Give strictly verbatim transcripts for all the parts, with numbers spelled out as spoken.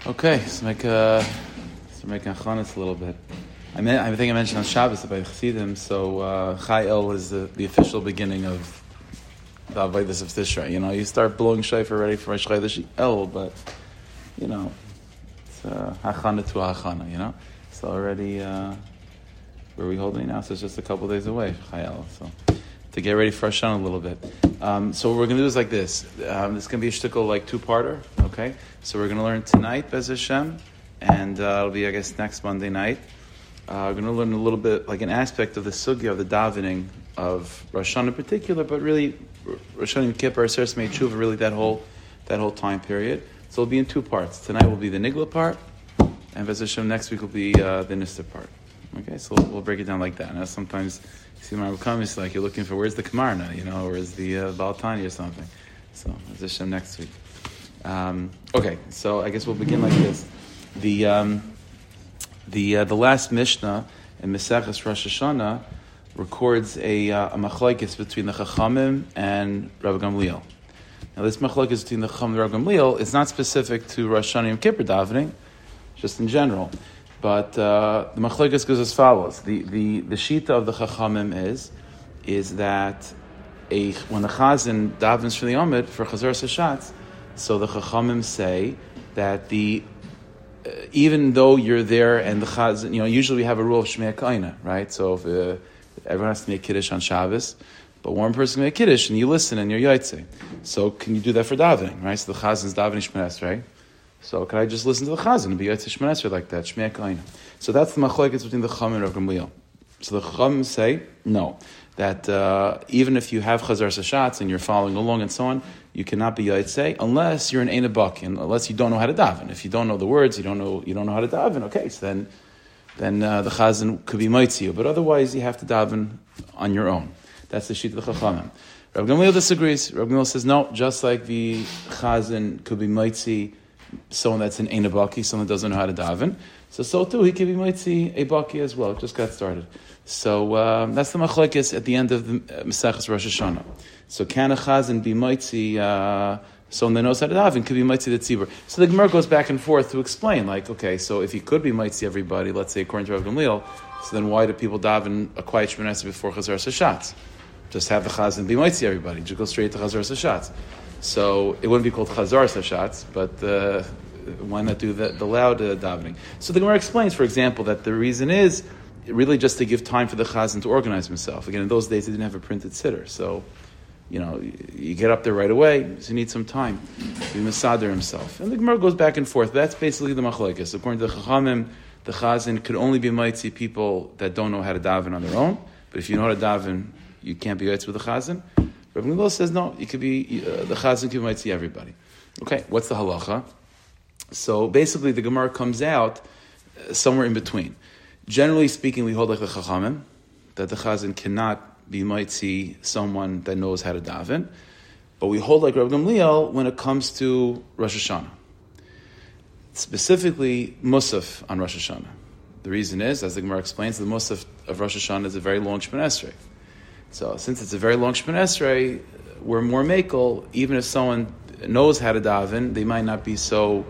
Okay, let's make a let's make a chametz a little bit. I mean, I think I mentioned on Shabbos about Chassidim. So uh, Chai El is the, the official beginning of the Avodas of Tishrei. You know, you start blowing shofar ready for Rosh Chodesh El, but you know, it's uh, hachana to hachana. You know, so already uh, where are we holding now? So it's just a couple days away, Chai El. So to get ready for Rosh Hashanah a little bit. Um, so what we're going to do is like this. Um, this is going to be a shtickle like two-parter, okay? So we're going to learn tonight, Bez Hashem, and uh, it'll be, I guess, next Monday night. Uh, we're going to learn a little bit, like an aspect of the sugya of the davening of Rosh Hashanah in particular, but really, Rosh Hashanah, Yom Kippur, Aseret Mei Tshuva, really that whole that whole time period. So it'll be in two parts. Tonight will be the Nigla part, and Bez Hashem next week will be uh, the Nista part. Okay, so we'll, we'll break it down like that. Now sometimes you see my come, it's like you're looking for where's the Kamarna, you know, or is the uh, Baltani or something. So Bez Hashem next week. Um, okay, so I guess we'll begin like this. The um, the uh, the last Mishnah in Maseches Rosh Hashanah records a, uh, a machlokes between the Chachamim and Rav Gamliel. Now this machlokes between the Chachamim and Rav Gamliel is not specific to Rosh Hashanah Yom Kippur davening, just in general. But uh, the machlokes goes as follows: the the the shita of the Chachamim is is that a when the Chazan davens for the Amid for Chazar Sashatz, so the Chachamim say that the uh, even though you're there and the Chazan, you know, usually we have a rule of Shmei Kaina, right? So if uh, everyone has to make Kiddush on Shabbos, but one person can make Kiddush and you listen and you're Yaitse. So can you do that for davening, right? So the Chazan's davening Shmei Esrei. So can I just listen to the Chazan and be Yaitse Shmei Esrei like that? Shmei Kaina. So that's the machlokes between the Chachamim and Rav Gamliel. So the Chachamim say no, that uh, even if you have Chazar Sashatz and you're following along and so on, you cannot be Yaitse unless you're an Ein Baki, and unless you don't know how to daven. If you don't know the words, you don't know you don't know how to daven. Okay, so then then uh, the Chazan could be Maitzi, but otherwise you have to daven on your own. That's the sheet of the Chachamim. Rav Gamliel disagrees. Rav Gamliel says no, just like the Chazan could be Maitzi, someone that's an Ein Baki, someone that doesn't know how to daven. So so too he could be Maitzi a Baki as well. It just got started. So um, that's the machlokes at the end of the uh, Maseches Rosh Hashanah. So can a Chazan be Maitzi, uh, someone that knows how to daven, could be Maitzi the Tzibur. So the Gemara goes back and forth to explain, like, okay, so if he could be Maitzi everybody, let's say according to Rav Gamliel, so then why do people daven a quiet Shemon Esrei before Chazar Sashatz? Just have the Chazan be Maitzi everybody, just go straight to Chazar Sashatz. So it wouldn't be called Chazar Sashatz, but uh, why not do the, the loud uh, davening? So the Gemara explains, for example, that the reason is really just to give time for the Chazan to organize himself. Again, in those days, they didn't have a printed sitter. So, you know, you get up there right away, so you need some time to be Masader himself. And the Gemara goes back and forth. That's basically the machlokes. According to the Chachamim, the Chazan could only be Maitzi people that don't know how to daven on their own. But if you know how to daven, you can't be Yaitz with the Chazan. Rav Gamliel says, no, you could be, uh, the Chazan can be Maitzi everybody. Okay, what's the halacha? So basically, the Gemara comes out uh, somewhere in between. Generally speaking, we hold like the Chachamim, that the Chazan cannot be Maitzi someone that knows how to daven, but we hold like Rav Gamliel when it comes to Rosh Hashanah. Specifically, Musaf on Rosh Hashanah. The reason is, as the Gemara explains, the Musaf of Rosh Hashanah is a very long Shemon Esrei. So since it's a very long Shemon Esrei, we're more makel, even if someone knows how to daven, they might not be so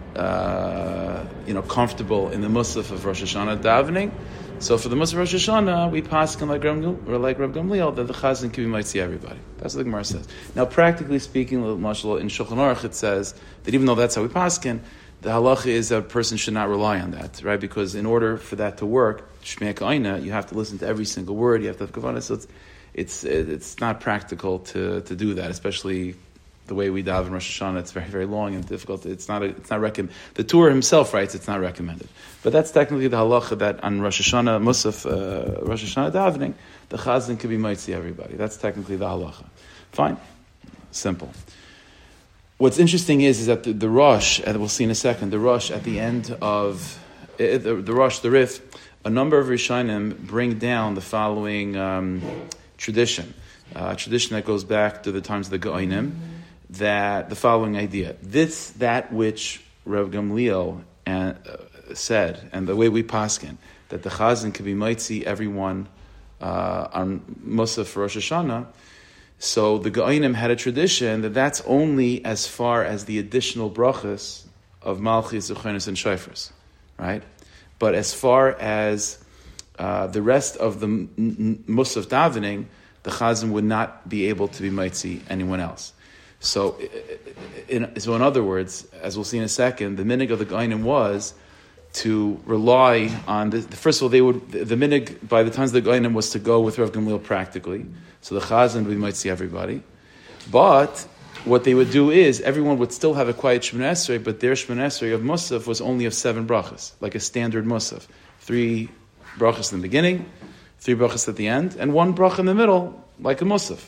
Uh, you know, comfortable in the Musaf of Rosh Hashanah davening. So for the Musaf of Rosh Hashanah, we paskin like Rav or like Rav Gamliel that the Chazan can be Maitzi everybody. That's what the Gemara says. Now, practically speaking, Mashal in Shulchan Aruch it says that even though that's how we paskin, the halacha is that a person should not rely on that, right? Because in order for that to work, Shmei Ka'ina, you have to listen to every single word. You have to have kavanah. So it's it's it's not practical to to do that, especially the way we daven Rosh Hashanah. It's very, very long and difficult. It's not, a, it's not recommended. The Torah himself writes it's not recommended. But that's technically the halacha that on Rosh Hashanah, Musaf, uh, Rosh Hashanah davening, the Chazan can be Maitzi everybody. That's technically the halacha. Fine. Simple. What's interesting is, is that the, the Rosh, and we'll see in a second, the Rosh at the end of, uh, the, the Rosh, the Rif, a number of Rishonim bring down the following um, tradition. Uh, a tradition that goes back to the times of the Geonim, that the following idea: this, that which Rav Gamliel and, uh, said, and the way we paskin, that the Chazan can be Maitzi everyone uh, on Musaf for Rosh Hashanah. So the Geonim had a tradition that that's only as far as the additional brachas of Malchus, Zuchonis, and Shofars, right? But as far as uh, the rest of the m- m- Musaf davening, the Chazan would not be able to be mitzi anyone else. So, in, so in other words, as we'll see in a second, the minig of the Gainim was to rely on the, first of all, they would the, the minig by the times of the Gainim was to go with Rav Gamliel practically. So the Chazan we might see everybody, but what they would do is everyone would still have a quiet Shemoneh Esrei, but their Shemoneh Esrei of Musaf was only of seven brachas, like a standard Musaf, three brachas in the beginning, three brachas at the end, and one bracha in the middle, like a Musaf.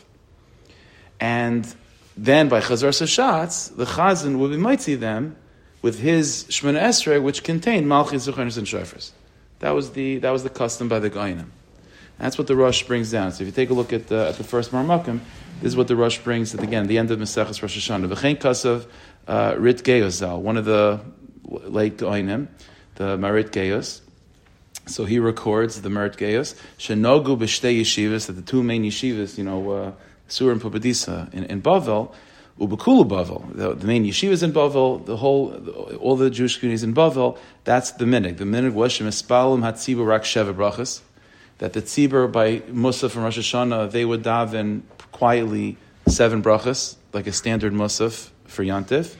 And then by Chazar Sashatz, the Chazan would be mitzi them with his Shemoneh Esrei, which contained Malchus, Zuchonis, and Shofars. That was the that was the custom by the Gainim. That's what the Rosh brings down. So if you take a look at the, at the first Marmakim, this is what the Rosh brings at, again, the end of Maseches Rosh Hashanah. V'chein kasav uh, Rit Geos Zal, one of the late Gainim, the Marit Geos. So he records the Marit Geos, Shenogu b'shtei yeshivas, that the two main yeshivas, you know, uh, Sur and Pumbedisa in, in Bavel, Ubekulu Bavel, the, the main yeshivas in Bavel, the whole, the, all the Jewish communities in Bavel, that's the minig. The minig was Shemespalim Hatzibu Rak Sheva Brachas, that the tzibur by Musaf from Rosh Hashanah, they would daven quietly seven brachas, like a standard Musaf for Yantif.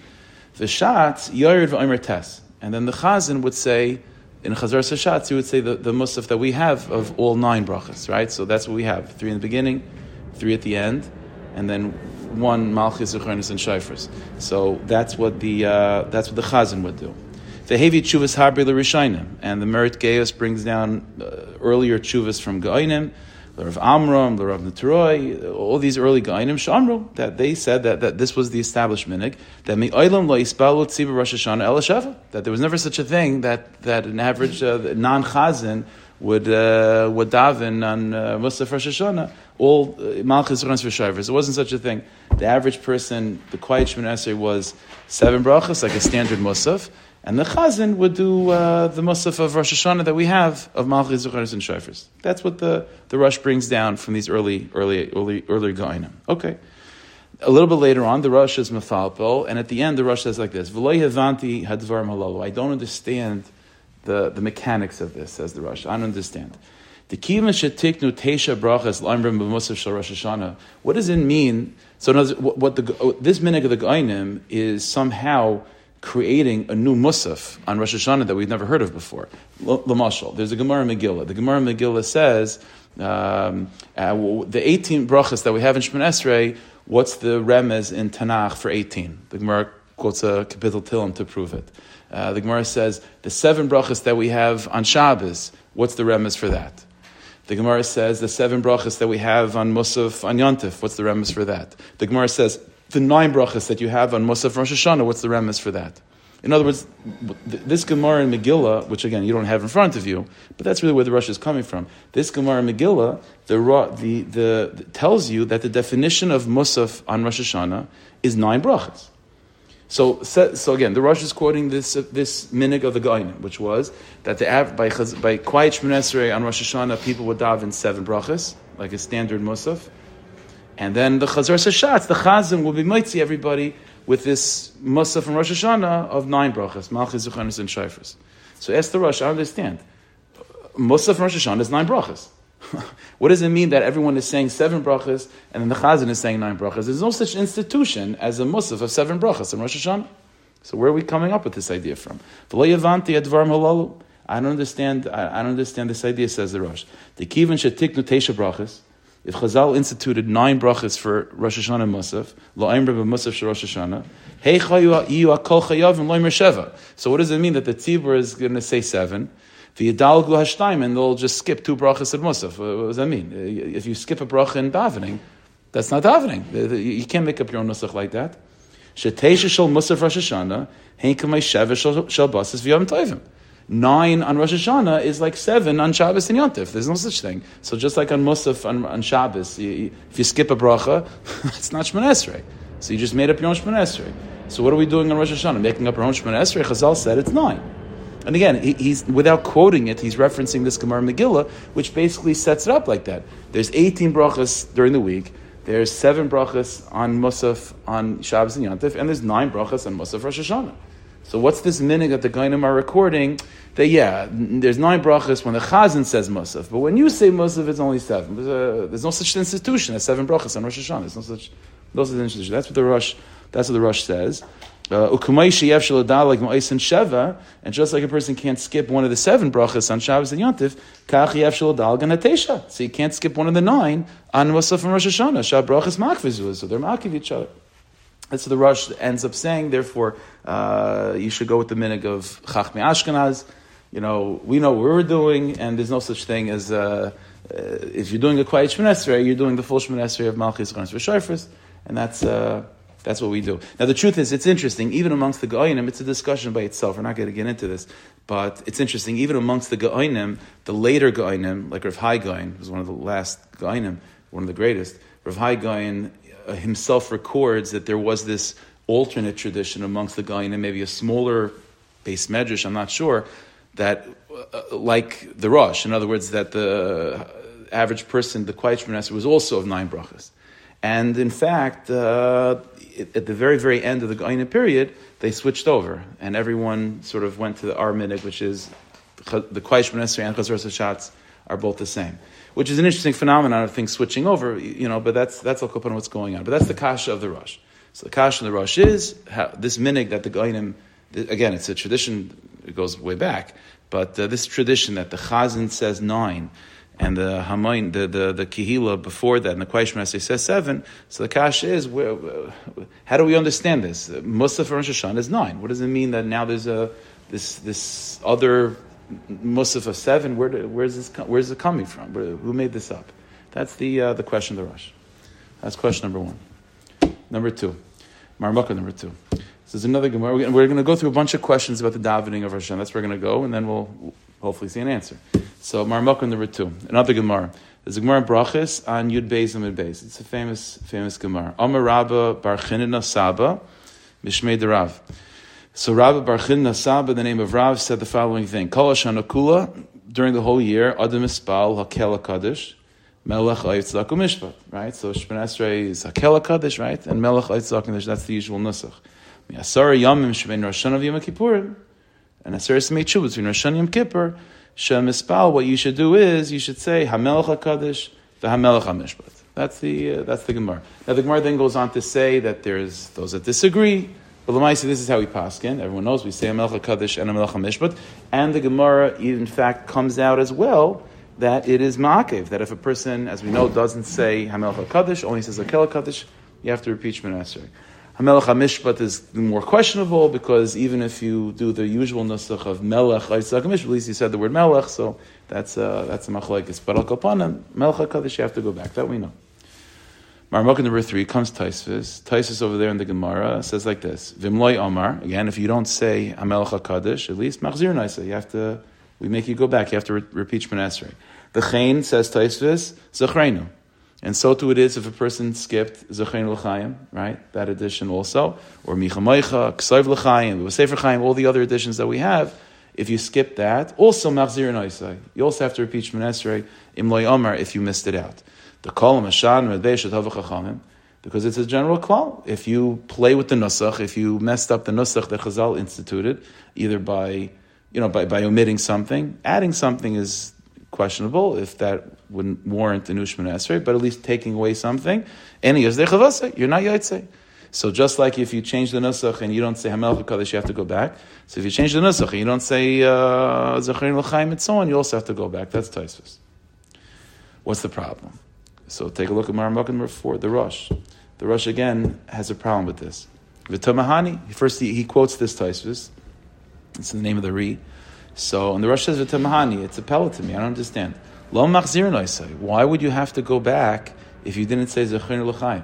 V'shatz Yored v'Omer Tes, and then the Chazan would say in Chazar Sashatz, he would say the, the Musaf that we have of all nine brachas, right? So that's what we have: three in the beginning, three at the end, and then one Malchus, Zuchonis, and Shofars. So that's what the uh, that's what the Chazan would do. The Hevi Chuvas Habri l'Rishainim, and the Merit Geos brings down uh, earlier Chuvas from Gainim, the Rav Amram, the Rav Neturoi, all these early Gainim Shamru, that they said that, that this was the established minig, that Me'olam lo yispalu tzibur Rosh Hashanah el Sheva, that there was never such a thing that, that an average uh, non-Chazan would uh, would daven on uh, Musaf Rosh Hashanah, all uh, Malchus runs for Shivers. It wasn't such a thing. The average person, the quiet Shemoneh Esrei was seven brachas, like a standard Musaf, and the Chazan would do uh, the Musaf of Rosh Hashanah that we have of Malchus, Zuchonis, and Shofars. That's what the, the Rosh brings down from these early, early, early, early Gainim. Okay. A little bit later on, the Rosh is Mefalpel, and at the end, the Rosh says like this: V'lo havanti hadvarim halalu. I don't understand the, the mechanics of this, says the Rosh. I don't understand. The kivin shetiknu teisha brachas l'amrim b'musaf shel Rosh Hashanah. What does it mean? So, what, what the this minig of the Gainim is somehow creating a new musaf on Rosh Hashanah that we've never heard of before. L'mashal, there's a Gemara Megillah. The Gemara Megillah says um, uh, the eighteen brachas that we have in Shemoneh Esrei. What's the remez in Tanakh for eighteen? The Gemara quotes a kapitel Tilim to prove it. Uh, the Gemara says the seven brachas that we have on Shabbos. What's the remez for that? The Gemara says the seven brachas that we have on Musaf on Yontif. What's the remez for that? The Gemara says the nine brachas that you have on Musaf Rosh Hashanah. What's the remez for that? In other words, this Gemara in Megillah, which again you don't have in front of you, but that's really where the Rosh is coming from. This Gemara in Megillah, the, the, the, the tells you that the definition of Musaf on Rosh Hashanah is nine brachas. So, so again, the Rosh is quoting this uh, this minig of the Gainim, which was that the by by quiet Shemoneh Esrei on Rosh Hashanah, people would daven seven brachas, like a standard Musaf, and then the Chazar Sashatz, the Chazan, will be mitzi everybody with this Musaf from Rosh Hashanah of nine brachas, Malchus, Zuchonis, and Shofars. So ask the Rosh, I understand. Musaf from Rosh Hashanah is nine brachas. What does it mean that everyone is saying seven brachas and then the Chazan is saying nine brachas? There's no such institution as a Musaf of seven brachas in Rosh Hashanah. So where are we coming up with this idea from? I don't understand. I don't understand this idea, says the Rosh. The kivin shetiknu teisha brachas. If Chazal instituted nine brachas for Rosh Hashanah Musaf, lo aimra b'Musaf shel Rosh Hashanah, hey chayu yiyu akol chayav and lo imer sheva. So what does it mean that the tzibur is going to say seven? The Yadal Glu Hashtaim, and they'll just skip two brachas at Musaf. What does that mean? If you skip a bracha in davening, that's not davening. You can't make up your own nusach like that. Shetesha shel Musaf Rosh Hashanah, hein kamei sheva shel Basas v'yom tovim. Nine on Rosh Hashanah is like seven on Shabbos and Yontif. There's no such thing. So just like on Musaf on, on Shabbos, you, if you skip a bracha, it's not Shemoneh Esrei. So you just made up your own Shemoneh Esrei. So what are we doing on Rosh Hashanah? Making up our own Shemoneh Esrei? Chazal said it's nine. And again, he, he's without quoting it, he's referencing this Gemara Megillah, which basically sets it up like that. There's eighteen brachas during the week. There's seven brachas on Musaf on Shabbos and Yontif, and there's nine brachas on Musaf Rosh Hashanah. So what's this minhag that the Gainim are recording? That yeah, there's nine brachas when the Chazan says Musaf, but when you say Musaf, it's only seven. There's, a, there's no such institution as seven brachas on Rosh Hashanah. There's no such, those are the institution. That's what the Rosh, that's what the Rosh says. Ukumay sheyev shel like ma'isen sheva, and just like a person can't skip one of the seven brachas on Shabbos and Yontif, kach yev shel gan atesha. So you can't skip one of the nine on Musaf and Rosh Hashanah. Shab brachas makvizu, so they're makiv each other. That's what the Rosh ends up saying. Therefore, uh, you should go with the minhag of Chachmei Ashkenaz. You know, we know what we're doing, and there's no such thing as, uh, uh, if you're doing a quiet Shemoneh Esrei, you're doing the full Shemoneh Esrei of Malchus, Chanas, V'Shofros, and that's uh, that's what we do. Now, the truth is, it's interesting, even amongst the Geonim, it's a discussion by itself, we're not going to get into this, but it's interesting, even amongst the Geonim, the later Geonim, like Rav Hai Gaon, who's one of the last Geonim, one of the greatest, Rav Hai Gaon uh, himself records that there was this alternate tradition amongst the Geonim, maybe a smaller base medrash, I'm not sure, that, uh, like the Rosh, in other words, that the average person, the Quiet Shemoneh Esrei, was also of nine brachas. And in fact, uh, at the very, very end of the Geonim period, they switched over, and everyone sort of went to the Ar Minhag, which is the Quiet Shemoneh Esrei and Chazar Hashatz are both the same, which is an interesting phenomenon of things switching over, you know, but that's that's all upon what's going on. But that's the Kasha of the Rosh. So the Kasha of the Rosh is how, this Minhag that the Geonim, again, it's a tradition, it goes way back, but uh, this tradition that the Chazan says nine, and the Hamayin, the, the, the Kihila before that, and the Quiet Shemoneh Esrei says seven, so the Kasha is, where, how do we understand this? Musaf Rosh Hashanah is nine. What does it mean that now there's a this this other Musaf of seven? Where do, where's this where's it coming from? Where, who made this up? That's the uh, the question of the Rosh. That's question number one. Number two, Marmukah number two. So there's another Gemara. We're going to go through a bunch of questions about the davening of Rosh Hashanah. That's where we're going to go, and then we'll hopefully see an answer. So Marmukah number two, another Gemara. There's a Gemara Brachas on Yud Beis and Mid Beis. It's a famous, famous Gemara. Amar Rabba Bar Chinna Saba, Mishmei Derav. So Rabba Bar Chinna Saba, the name of Rav, said the following thing: Kol Hashanah Kula, during the whole year, Adam Ispal Hakel HaKadosh, Melech Ha'yitzak U'Mishpat. Right. So Shemoneh Esrei is Hakel HaKadosh, right, and Melech Ha'yitzak U'Mishpat. That's the usual nusach. Asara Yamim Shemein Rosh Hashanah Yom Kippurim, and Asara Semei Tshuva between Rosh Hashanah and Yom Kippur. Shem Ispal. What you should do is you should say Hamelech HaKadosh v'Hamelech HaMishpat. That's the uh, that's the Gemara. Now the Gemara then goes on to say that there's those that disagree. But Lamaisa, this is how we paskin. Everyone knows we say Hamelech HaKadosh and Hamelech HaMishpat, and the Gemara in fact comes out as well that it is ma'akev, that if a person, as we know, doesn't say Hamelech HaKadosh, only says Hakel HaKadosh, you have to repeat Shemoneh Esrei. Hamelech HaMishpat is more questionable because even if you do the usual nusach of Melech Ha'yitzak Mishpat, at least you said the word Melech, so that's a, that's a machlokes. But al kapanim, Melech HaKadosh, you have to go back. That we know. Marmukah number three comes Taisvis. Taisvis over there in the Gemara says like this: Vimloi Omar. Again, if you don't say Hamelech HaKadosh, at least Machzir Naisa, you have to. We make you go back. You have to re- repeat Shemoneh Esrei. The Chain says Taisvis Zechreinu. And so too it is if a person skipped Zechein L'chaim, right? That edition also. Or Micha Moicha, Ksayv L'chaim, Sefer Chaim, all the other editions that we have. If you skip that, also Machzir Naisai. You also have to repeat Shemoneh Esrei, Im Lo Yomar, if you missed it out. The Kol Mashan Medbei Shetavach Chachamim, because it's a general call. If you play with the Nusach, if you messed up the Nusach that Chazal instituted, either by, you know, by, by omitting something, adding something is questionable if that wouldn't warrant a new Shemoneh Esrei, but at least taking away something, any yazdei chavasei, you're not yotzei. So just like if you change the nusach and you don't say Hamelech HaKadosh, you have to go back. So if you change the nusach and you don't say Zechein L'chaim and so on, you also have to go back. That's Taisvis. What's the problem? So take a look at Marmukah number four, the Rosh. The Rosh again has a problem with this. V'tamahani, first he, he quotes this Taisvis. It's the name of the Ri. So, and the Rosh says V'tamahani, it's a pellet to me, I don't understand. Lo machzir noisai. Why would you have to go back if you didn't say Zechein L'chaim?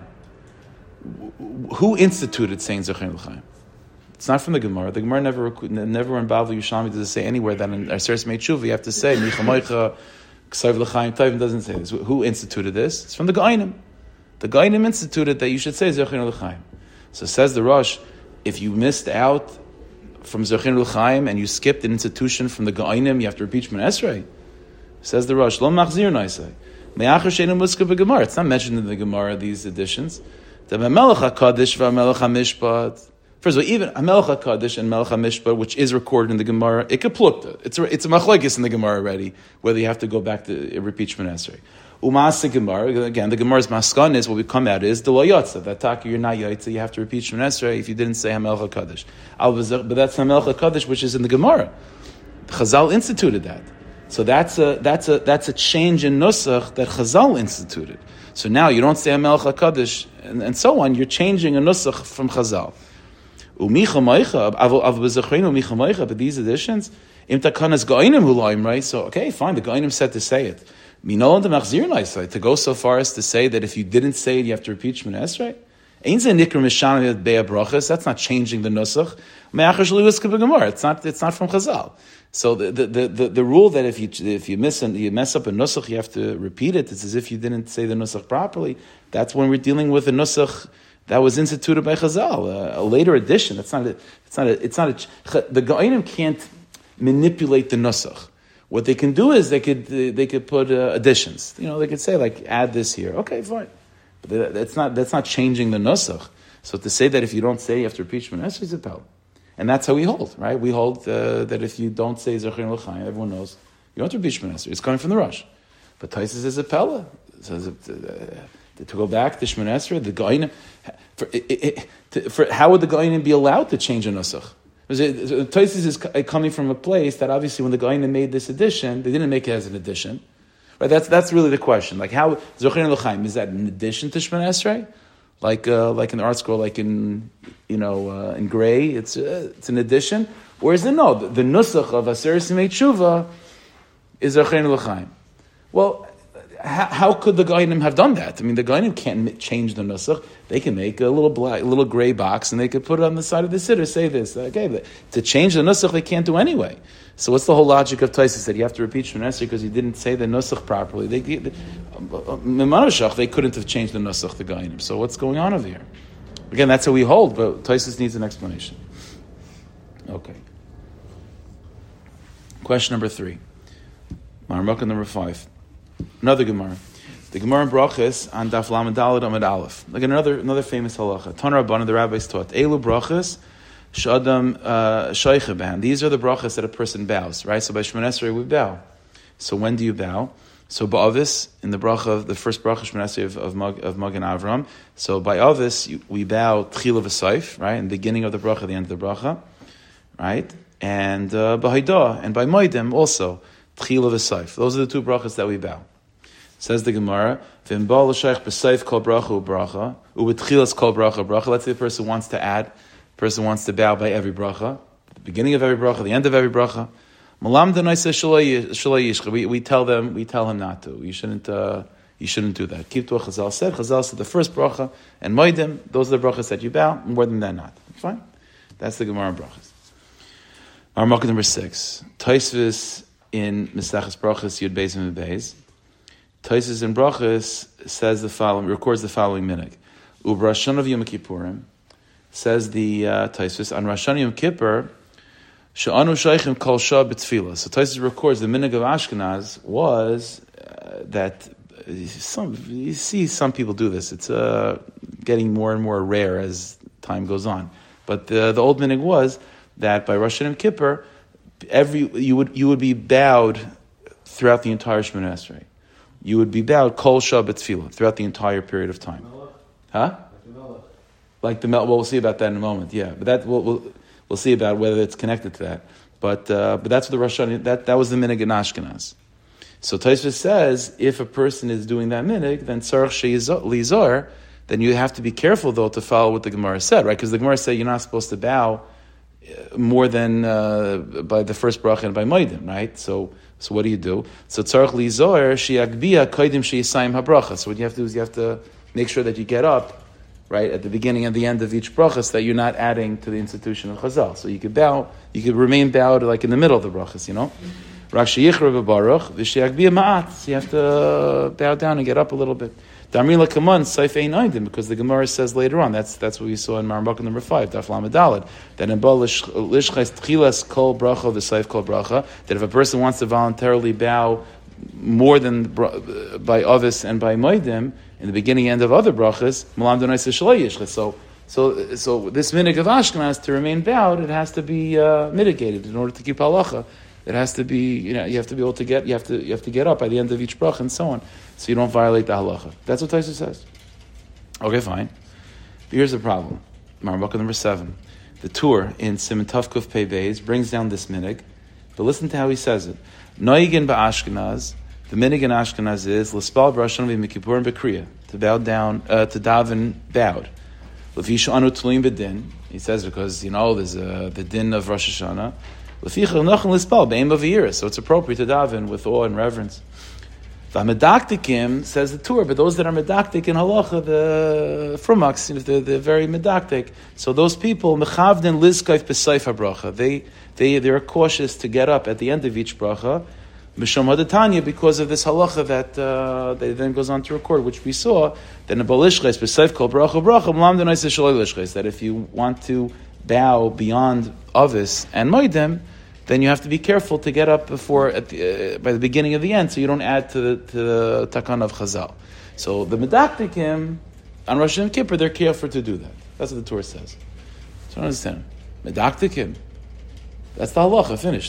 Who instituted saying Zechein L'chaim? It's not from the Gemara. The Gemara never never in Bavli Yerushalmi does it say anywhere that in Aseret Semei Tshuva you have to say Micha Moicha Ksayv L'chaim Tovim doesn't say this. Who instituted this? It's from the Geonim. The Geonim instituted that you should say Zechein L'chaim. So says the Rosh, if you missed out from Zechein L'chaim and you skipped an institution from the Geonim, you have to repeat Shemoneh Esrei. Says the Rosh, Lo Machzir Naisai. Me'achar she'enu muskeh b'Gemara. It's not mentioned in the Gemara, these editions. The Melech HaKadosh v'Melech HaMishpat First of all, even Melech HaKadosh and Melech HaMishpat, which is recorded in the Gemara, it kaplukta. It's a, it's a machlekes in the Gemara already, whether you have to go back to repeat Shemon Esrei. Umas Gemara, again, the Gemara's maskan is, what we come at is, the lo yotza, that taka, you're not yotza, you have to repeat Shemon Esrei if you didn't say HaMelech HaKadosh. But that's HaMelech HaKadosh, which is in the Gemara. Chazal instituted that. So that's a that's a that's a change in nusach that Chazal instituted. So now you don't say HaMelech HaKadosh and, and so on. You're changing a nusach from Chazal. But these additions, right? So okay, fine. The Goinim said to say it. To go so far as to say that if you didn't say it, you have to repeat Shemon Esrei. That's not changing the nusach. It's not. It's not from Chazal. So the the, the, the rule that if you if you miss you mess up a nusach, you have to repeat it. It's as if you didn't say the nusach properly. That's when we're dealing with a nusach that was instituted by Chazal, a, a later addition. That's not. A, it's not. A, it's not. A, the Goinim can't manipulate the nusach. What they can do is they could they could put uh, additions. You know, they could say like add this here. Okay, fine. But that's not that's not changing the nusach. So to say that if you don't say you have to repeat Shemon Esrei is a pel. And that's how we hold, right? We hold uh, that if you don't say Zechrin L'chaim, everyone knows you don't have to repeat Shemon Esrei. It's coming from the Rosh. But Taisus is a pella. So uh, to go back to Shemon Esrei, the Goinim, for, it, it, to, for how would the Goinim be allowed to change a nusach? Taisus is coming from a place that obviously when the Goinim made this addition, they didn't make it as an addition. Right? That's that's really the question. Like how Zechrin L'chaim, is that an addition to Shemon Esrei? Like uh, like in the art scroll, like in you know uh, in gray, it's uh, it's an addition. Or is it no? The, the nusach of Aser Simei Tshuva is Zechrein L'chaim. Well, how, how could the Goinim have done that? I mean, the Goinim can't change the nusach. They can make a little black, a little gray box, and they could put it on the side of the siddur. Say this, okay? But to change the nusach, they can't do anyway. So what's the whole logic of Taisus that you have to repeat Shemon Esrei because you didn't say the nusach properly? They, they, Memanoshach, they couldn't have changed the nusach, the Goinim. So what's going on over here? Again, that's how we hold, but Taisus needs an explanation. Okay. Question number three. Maramaka number five. Another Gemara. The Gemara in Brachas on Daf Lamed Daled Amud Aleph. Again, another another famous halacha. Tanur Rabbanan, the rabbis taught. Elu Brachas. Shadam Shaycha Ban. These are the brachas that a person bows, right? So by Shemon Esrei we bow. So when do you bow? So ba'avis, in the bracha of the first bracha Shemon Esrei of of, Mag, of Magen Avram. So by avis you, we bow tchila v'saif, right? In the beginning of the bracha, the end of the bracha, right? And uh, b'haidah and by moedim also tchila v'saif. Those are the two brachas that we bow. Says the Gemara, v'im ba l'shayich b'saif kol bracha u'bracha u'b'tchilas kol bracha bracha. Let's say the person wants to add. Person wants to bow by every bracha, the beginning of every bracha, the end of every bracha. We, we tell them, we tell him not to. You shouldn't, uh, you shouldn't do that. Keep to what Chazal said. Chazal said the first bracha and moedim, those are the brachas that you bow. More than that, not. Fine. That's the Gemara brachas. Marmukah number six. Tosfos in Mesachas Brachas Yud Beis and Beis. Tosfos in Brachas says the following, records the following minhag. U'brashon of Yom Kippurim. Says the uh, Tosfos on Rosh Hashanah Yom Kippur, she'anu shaychim kol shah b'tfilah. So Tosfos records the minhag of Ashkenaz was uh, that uh, some you see some people do this. It's uh, getting more and more rare as time goes on. But the the old minhag was that by Rosh Hashanah Yom Kippur, every you would you would be bowed throughout the entire Shemon Esrei. You would be bowed kol shah b'tfilah throughout the entire period of time. Huh? Like the well, we'll see about that in a moment. Yeah, but that we'll we'll, we'll see about whether it's connected to that. But uh, but that's what the Rosh Hashanah, that that was the minhag in Ashkenaz. So Tosfos says if a person is doing that minhag, then tzarich she'lizor, then you have to be careful though to follow what the Gemara said, right? Because the Gemara said you're not supposed to bow more than uh, by the first bracha and by moedim, right? So so what do you do? So tzarich lizor she'agbia kodim she'yisayim habracha. So what you have to do is you have to make sure that you get up. Right at the beginning and the end of each brachas, that you're not adding to the institution of Chazal. So you could bow, you could remain bowed like in the middle of the brachas, you know. Rashi Yichra v'Baruch v'she'agbia ma'at. You have to bow down and get up a little bit. Damri lakaman saif ein oidim, because the Gemara says later on. That's that's what we saw in Marmukah number five, Daf Lamed Daled. That in Baal lishchais tchilas kol bracha v'saif kol bracha. That if a person wants to voluntarily bow more than by Avis and by Moedim, in the beginning and end of other brachas, Malam Donai Shelo Yishcha. So So, so this minhag of Ashkenaz to remain bowed, it has to be uh, mitigated in order to keep halacha. It has to be, you know, you have to be able to get, you have to, you have to get up by the end of each bracha and so on, so you don't violate the halacha. That's what Taisa says. Okay, fine. But here's the problem. Marmukah number seven. The Tur in Siman Tav Kuf Pei Beis brings down this minhag, but listen to how he says it. Noigin ba'Ashkenaz. The minhag in Ashkenaz is l'spal b'Rashan v'Mikippur and b'Kriya, to bow down, uh, to daven bowed. L'fish anu tluim b'din. He says because you know there's uh, the din of Rosh Hashanah. L'ficha nochen l'spal b'eim b'v'yira. So it's appropriate to daven with awe and reverence. V'hamedaktikim, says the Tur, but those that are medaktik in halacha, the frumaks, they're, they're very medaktik. So those people, mechavden lizkaif b'seif habracha, they they they are cautious to get up at the end of each bracha, mishom hadatanya, because of this halacha that uh, they then goes on to record, which we saw that in balishches b'seif kol bracha bracha mlamden oiseh shaloi lishches, that if you want to bow beyond avis and moedem, then you have to be careful to get up before at the, uh, by the beginning of the end, so you don't add to the, to the takan of Chazal. So the medaktikim on Rosh Hashanah Kippur, they're careful to do that. That's what the Torah says. So I don't understand. Medaktikim. That's the halacha, finished.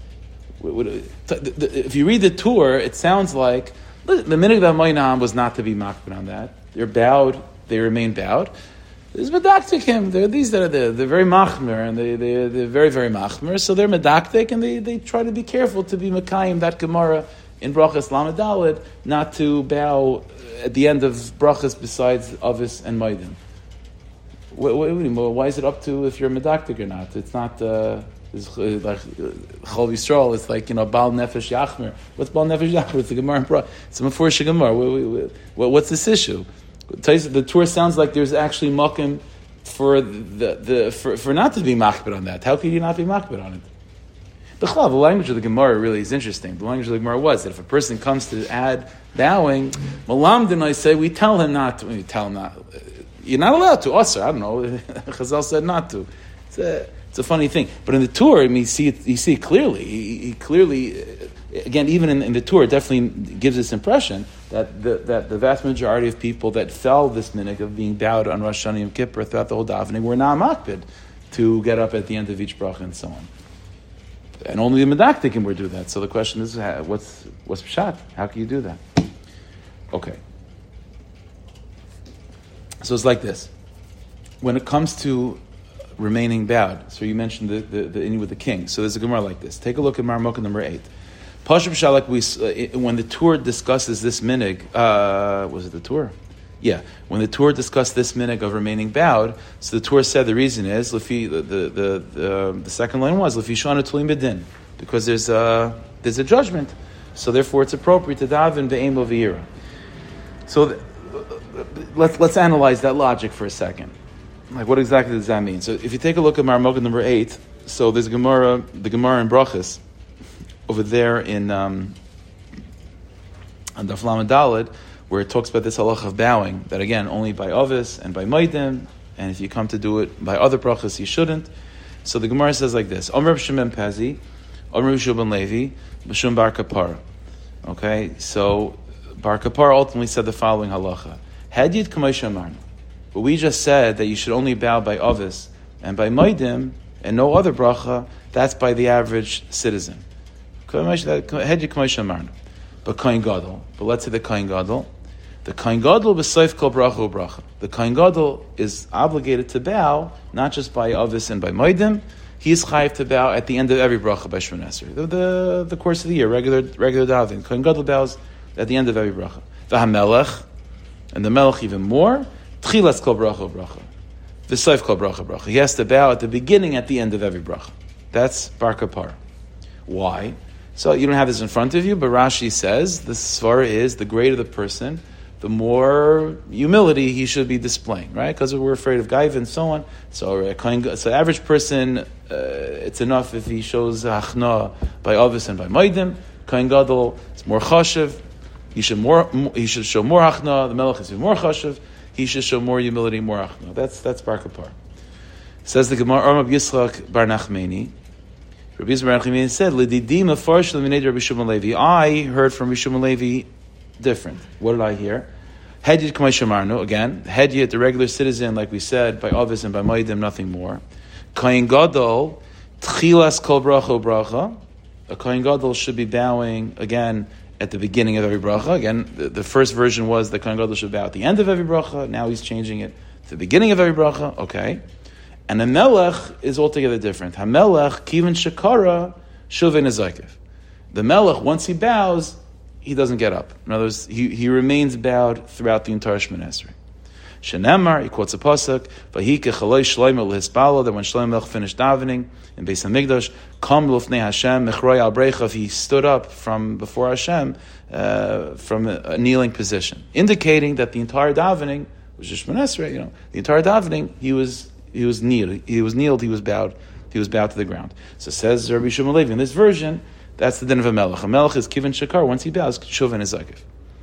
If you read the Torah, it sounds like the minhag of Moinam was not to be makbid on that. They're bowed, they remain bowed. There's medaktikim. They're these that are there. They're very machmer, and they they they're very very machmer. So they're medaktik, and they, they try to be careful to be makayim that gemara in brachas lamed daled, not to bow at the end of brachas besides avis and maidim. Why is it up to if you're medaktik or not? It's not uh, it's like Chol Yisrael. It's like, you know, Baal Nefesh Yachmer. What's Baal Nefesh Yachmer? It's a gemara. It's a mefurish gemara. What's this issue? The Torah sounds like there's actually makim for the, the for, for not to be machbid on that. How could you not be machbid on it? The the language of the Gemara really is interesting. The language of the Gemara was that if a person comes to add bowing, malam didn't I say we tell him not to. We tell him not. You're not allowed to. Also, I don't know. Chazal said not to. It's a, it's a funny thing. But in the Torah, I mean, you see it, you see it clearly. He, he clearly, again, even in, in the Torah, it definitely gives this impression that the, that the vast majority of people that fell this minhag of being bowed on Rosh Hashanah Yom Kippur throughout the whole davening were not makbid to get up at the end of each bracha and so on. And only the medaktikim would do that. So the question is, what's what's pshat? How can you do that? Okay. So it's like this. When it comes to remaining bowed, so you mentioned the the, the in with the king. So there's a Gemara like this. Take a look at Marmukah number eight. Pashup Shalak, we uh, when the Torah discusses this minhag, uh, was it the Torah? Yeah, when the Torah discussed this minhag of remaining bowed, so the Torah said the reason is Lefi, the the the, the, the second line was Lefi Shana Tulim Bedin, because there's a there's a judgment, so therefore it's appropriate to daven be'eim v'yira. So the, let's let's analyze that logic for a second. Like, what exactly does that mean? So if you take a look at Marmukah number eight, so there's Gemara, the Gemara in Brachas over there in um, on Daf Lamed Daled, where it talks about this halach of bowing, that again, only by Ovis and by Maidim, and if you come to do it by other brachas, you shouldn't. So the Gemara says like this, Omer B'Shem Pazi, Omer B'Shul Ben Levi, B'Shum Bar Kapara. Okay, so Bar Kapara ultimately said the following halacha, Hadid K'may Shamarnu. But we just said that you should only bow by Ovis and by Maidim, and no other bracha, that's by the average citizen. Hadid K'may Shamarnu. But Kohen Gadol, but let's say the Kohen Gadol, the Kohen Gadol b'seif kol bracha u'bracha. The Kohen Gadol is obligated to bow not just by Avis and by Moedim. He is chayiv to bow at the end of every bracha by Shemon Esrei. The, the the course of the year, regular regular davening. Kohen Gadol bows at the end of every bracha. V'hamelech, and the Melech even more. Tchilas kol bracha u'bracha. V'seif kol bracha u'bracha. He has to bow at the beginning, at the end of every bracha. That's Bar Kapar. Why? So you don't have this in front of you, but Rashi says the svara is the greater the person, the more humility he should be displaying, right? Because we're afraid of gaiva and so on. So, uh, so average person, uh, it's enough if he shows hachna by Avis and by Maidim. Kohen Gadol, it's more chashiv. He should more. He should show more hachna. The Melech is more chashiv. He should show more humility, more hachna. That's that's Bar Kapar. Says the Gemara, Armab Yitzchak Bar Nachmeni. Rabbi Yisrael Bar Nachmeni said, "L'didim afarsh l'minei Rabbi Shimon Levi." I heard from Rabbi Shimon Levi different. What did I hear? Hedyet k'may shemarnu, again, Hedyet, the regular citizen, like we said, by Avis and by Moedim, nothing more. Kohen Gadol, Tchilas kol bracha bracha. A Kohen Gadol should be bowing, again, at the beginning of every bracha. Again, the, the first version was the Kohen Gadol should bow at the end of every bracha. Now he's changing it to the beginning of every bracha. Okay. And the Melech is altogether different. HaMelech, Kivan Shekara, Shuvin Ezakiv. The Melech, once he bows, he doesn't get up. In other words, he, he remains bowed throughout the entire Shemoneh Esrei. Shenemar, he quotes a pasuk, Vahike Chaloi Shlomo L'Hispalo, that when Shlomo Melech finished davening in Beis HaMikdash, Kam Lufnei Hashem, Mechroi Al Breichav, he stood up from before Hashem, uh, from a, a kneeling position, indicating that the entire davening was just Shemoneh Esrei, you know, the entire davening, he was he was kneeled, he was kneeled, he was bowed, he was bowed to the ground. So says Rabbi Shimon Levi in this version, that's the din of a melech. A melech is kivan shakar. Once he bows, shuvan is zakiv.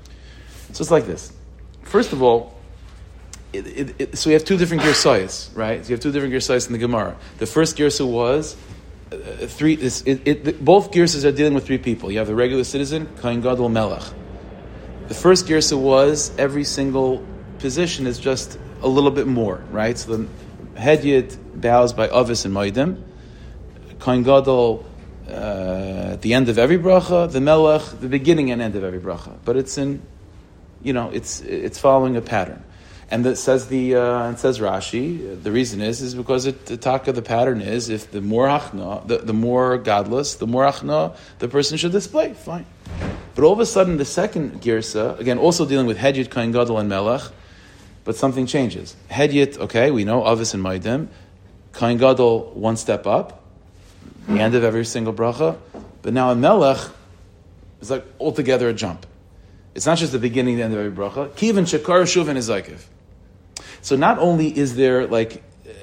So it's like this. First of all, it, it, it, so we have two different girsayas, right? So you have two different girsayas in the Gemara. The first girsa was uh, three. It, it, it, both girsas are dealing with three people. You have the regular citizen, kohen gadol, melech. The first girsa was every single position is just a little bit more, right? So the hedyet bows by avis and moedim. Kohen gadol. Uh, at the end of every bracha, the melech, the beginning and end of every bracha. But it's in, you know, it's it's following a pattern. And that says the uh, it says Rashi. The reason is is because it, the taka the pattern is if the more hachna, the, the more godless, the more hachna the person should display. Fine. But all of a sudden, the second girsa, again, also dealing with hedyet, kohen gadol, and melech, but something changes. Hedyet, okay, we know avis and maidim. Kohen gadol, one step up. The end of every single bracha, but now a melech is like altogether a jump. It's not just the beginning and the end of every bracha. Kivan shakar shuv and izakiv. So not only is there like,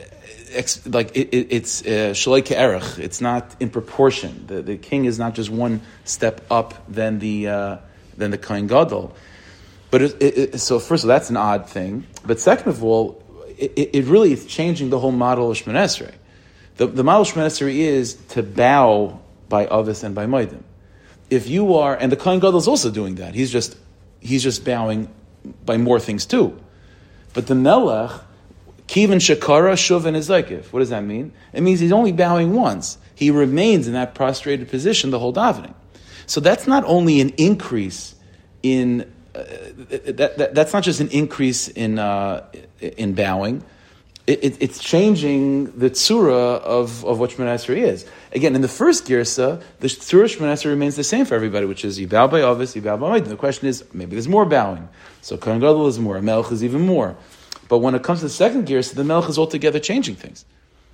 ex, like it, it, it's shalei ke'erech, it's not in proportion. The, the king is not just one step up than the uh, than the kohen gadol. But it, it, it, so first of all, that's an odd thing. But second of all, it, it really is changing the whole model of Shemoneh Esrei. The, the model of Shemoneh Esrei is to bow by avis and by moedim. If you are, and the kohen gadol is also doing that. He's just he's just bowing by more things too. But the melech, kivan shakara shuv and izakiv. What does that mean? It means he's only bowing once. He remains in that prostrated position the whole davening. So that's not only an increase in uh, that, that that's not just an increase in uh, in bowing. It, it, it's changing the tzura of, of what Shemoneh Esrei is. Again, in the first girsa, the tzura of Shemoneh Esrei remains the same for everybody, which is you bow by avis, you bow by moedim. The question is, maybe there's more bowing. So kohen gadol is more, a melech is even more. But when it comes to the second girsa, the melech is altogether changing things.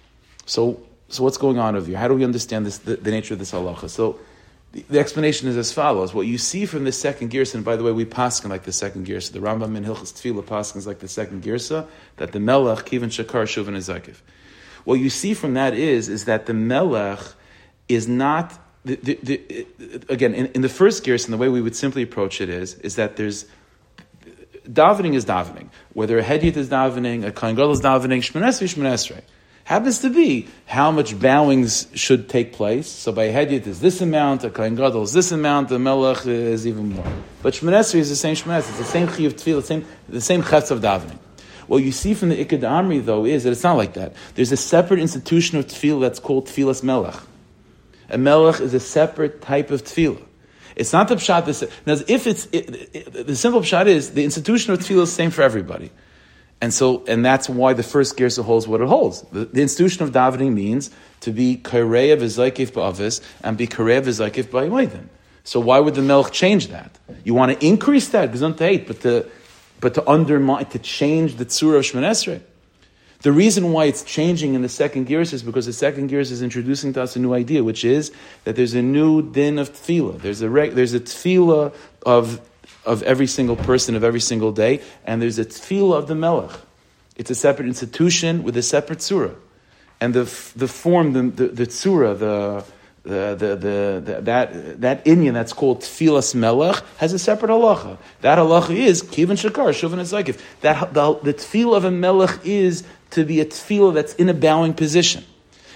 So, so what's going on over here? How do we understand this, the, the nature of this halacha? So, the, the explanation is as follows. What you see from the second girsa, and by the way, we paskin like the second girsa. The Rambam in Hilchos Tefillah paskins like the second girsa, that the melech, kivan shakar, shuv and izakiv. What you see from that is, is that the melech is not, the, the, the, again, in, in the first girsa, and the way we would simply approach it is, is that there's, davening is davening. Whether a hedyet is davening, a kohen gadol is davening, Shemoneh Esrei, Shemoneh Esrei. Happens to be how much bowings should take place. So by hedyet is this amount, a kohen gadol is this amount, the melech is even more. But Shemoneh Esrei is the same Shemoneh Esrei, it's the same chiyuv tefillah, the same the same chetz of davening. What you see from the Ikad Amri though is that it's not like that. There's a separate institution of tefillah that's called tefillas melech. A melech is a separate type of tefillah. It's not the pshat. This, now, if it's it, it, the simple pshat is the institution of tefillah is the same for everybody. And so, and that's why the first gersa holds what it holds. The, the institution of davening means to be kareya v'zaykif ba'avis and be kareya v'zaykif ba'imoidim. So why would the melech change that? You want to increase that, gesundheit, but to but to undermine, to change the tzura of Shemoneh Esrei. The reason why it's changing in the second gersa is because the second gersa is introducing to us a new idea, which is that there's a new din of tefillah. There's a reg, there's a tefillah of of every single person of every single day, and there's a tefillah of the melech. It's a separate institution with a separate tzura, and the the form, the the, the tzura, the the the, the, the that that inyan that's called tefillas melech has a separate halacha. That halacha is kivan shakar shuv and izakiv. That the, the tefillah of a melech is to be a tefillah that's in a bowing position.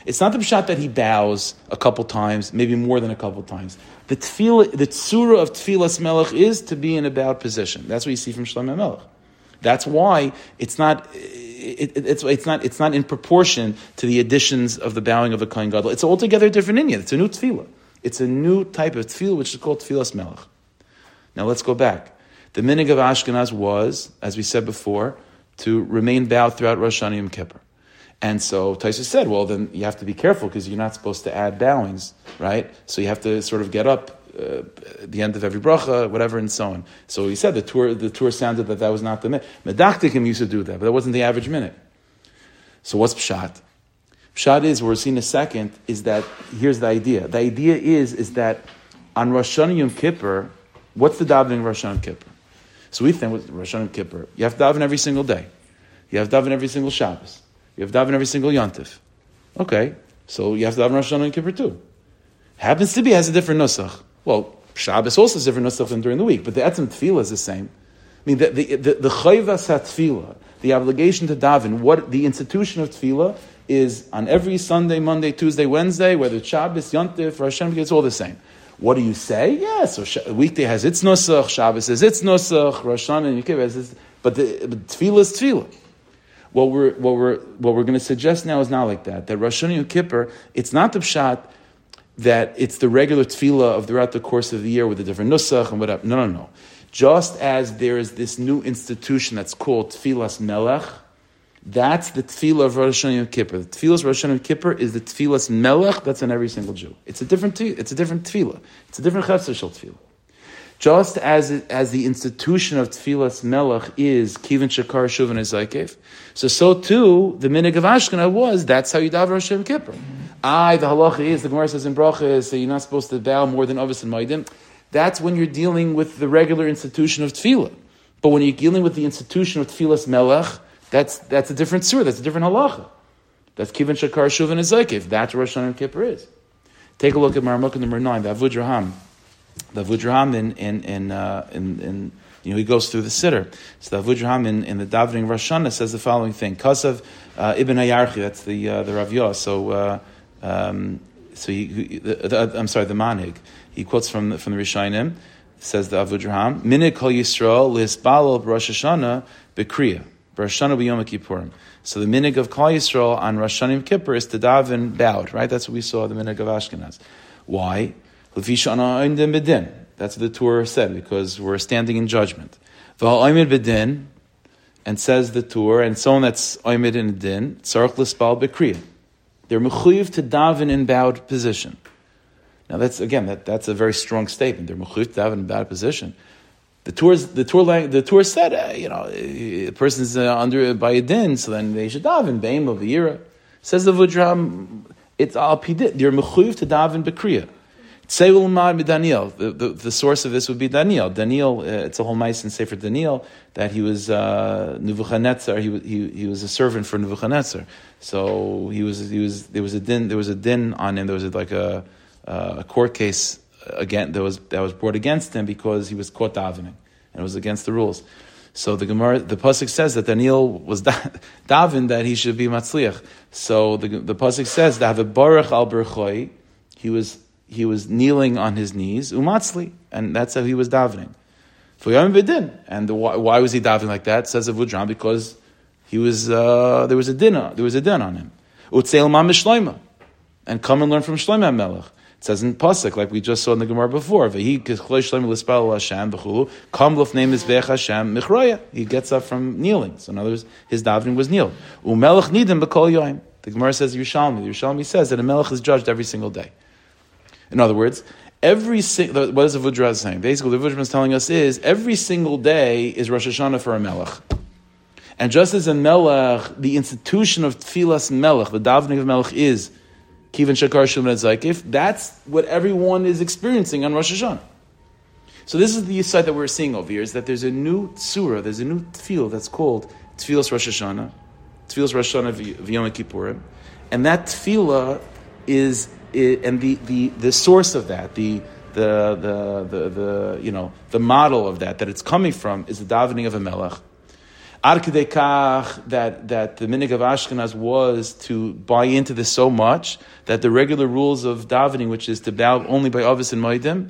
It's not the pshat that he bows a couple times, maybe more than a couple times. The tefillah, the tzura of tefillas melech is to be in a bowed position. That's what you see from Shlomo Melech. That's why it's not, it, it, it's, it's not, it's not in proportion to the additions of the bowing of a kohen gadol. It's altogether a different inyan. It's a new tefillah. It's a new type of tefillah, which is called tefillas melech. Now let's go back. The minig of Ashkenaz was, as we said before, to remain bowed throughout Rosh Hashanah Yom Kippur. And so Taisa said, well, then you have to be careful because you're not supposed to add bowings, right? So you have to sort of get up uh, at the end of every bracha, whatever, and so on. So he said the tour, the tour sounded that that was not the minute. Medachtikim used to do that, but that wasn't the average minute. So what's pshat? Pshat is, we'll see in a second, is that, here's the idea. The idea is, is that on Rosh Hashanah Yom Kippur, what's the davening of Rosh Hashanah Yom Kippur? So we think with Rosh Hashanah Yom Kippur, you have to daven every single day. You have to daven every single Shabbos. You have to daven every single Yontif. Okay, so you have to daven Rosh Hashanah Yom Kippur too. Happens to be, has a different nusach. Well, Shabbos also has a different nusach than during the week, but the etzem tefillah is the same. I mean, the the the, the chayvas ha-tefillah, the obligation to daven, what the institution of tefillah is on every Sunday, Monday, Tuesday, Wednesday, whether it's Shabbos, Yontif, Rosh Hashanah, it's all the same. What do you say? Yeah, so sh- weekday has its nusach, Shabbos has its nusach, Rosh Hashanah and Yom Kippur has its, but the but tefillah is tefillah. What we're what we're what we're going to suggest now is not like that. That Rosh Hashanah Yom Kippur, it's not the pshat that it's the regular tefillah of throughout the course of the year with a different nusach and whatever. No, no, no. Just as there is this new institution that's called tefillas melech, that's the tefillah of Rosh Hashanah Yom Kippur. The tefillah of Rosh Hashanah Yom Kippur is the tefillas melech that's in every single Jew. It's a different it's a different tefillah. It's a different chefzer shel tefillah. Just as it, as the institution of tefillas melech is kivin shakar shuvan ezakev, so so too the minig of Ashkenaz was that's how you daven Rosh Hashanah Yom Kippur. I the halacha is the Gemara says in brachas so you're not supposed to bow more than avos and maidim. That's when you're dealing with the regular institution of tefillah. But when you're dealing with the institution of tefillas melech, that's that's a different surah. That's a different halacha. That's kivin shakar shuvan ezakev. That's what Rosh Hashanah Yom Kippur is. Take a look at Maramukah number nine, the Avud Raham. The Avud Raham in in in, uh, in in you know he goes through the siddur. So the Avud Raham in, in the davening Rosh Hashanah says the following thing: Kasav uh, Ibn Hayarchi, that's the uh, the Rav Yos. So uh, um, so he, he the, the, I'm sorry, the Manhig. He quotes from the, from the Rishonim. Says the Avud Raham: Minig Kol Yisrael lisbalol Rosh Hashanah bekriya Rosh Hashanah b'Yom Kippurim. So the minig of Kol Yisrael on Rosh Hashanah Yom Kippur is to daven bowed. Right? That's what we saw the minig of Ashkenaz. Why? That's what the Torah said, because we're standing in judgment. And says the Torah, and someone that's oimid in a din, tzarech l'spal b'kriya. They're mechuyev to daven in bowed position. Now that's, again, that, that's a very strong statement. They're mechuyev to daven in bowed position. The Torah's, the Torah, the Torah said, uh, you know, a person's uh, under by a din, so then they should daven, be'im of the yira. Says the Vudram, it's al pidit. They're mechuyev to daven b'kriya. Daniel. The, the, the source of this would be Daniel. Daniel, uh, it's a whole mice in Sefer Daniel that he was uh, Nebuchadnezzar. He, he he was a servant for Nebuchadnezzar. So he was he was there was a din there was a din on him. There was like a uh, a court case again that was that was brought against him because he was caught davening and it was against the rules. So the Gemara, the pasuk says that Daniel was da- daven that he should be matzliach. So the the pasuk says that have a baruch al berchoi. He was. He was kneeling on his knees, umatzli, and that's how he was davening. And the, why, why was he davening like that? Says Avud Raham, because he was uh, there was a din there was a din on him. Utzeil ma mishloima, and come and learn from Shlomo Melech. It says in pasuk, like we just saw in the Gemara before, Vehi kichloi Shlomo lispal Hashem b'chulu kam lof name is vech Hashem michraya. He gets up from kneeling. So in other words, his davening was kneel. Umelech nidim b'kol yoyim. The Gemara says Yerushalmi. The Yerushalmi says that a melech is judged every single day. In other words, every single, what is the Vudra saying? Basically, the Vudra is telling us is every single day is Rosh Hashanah for a melech. And just as a melech, the institution of tefillas melech, the davening of melech is kivin shakar shuman zaykif, that's what everyone is experiencing on Rosh Hashanah. So this is the insight that we're seeing over here, is that there's a new tzura, there's a new tefillah that's called tefillas Rosh Hashanah, tefillas Rosh Hashanah v'Yom Kippurim, and that tefillah is It, and the, the, the source of that, the, the the the the you know the model of that that it's coming from is the davening of a melech. Ad kedei kach that that the minig of Ashkenaz was to buy into this so much that the regular rules of davening, which is to bow only by Avos and Moedim,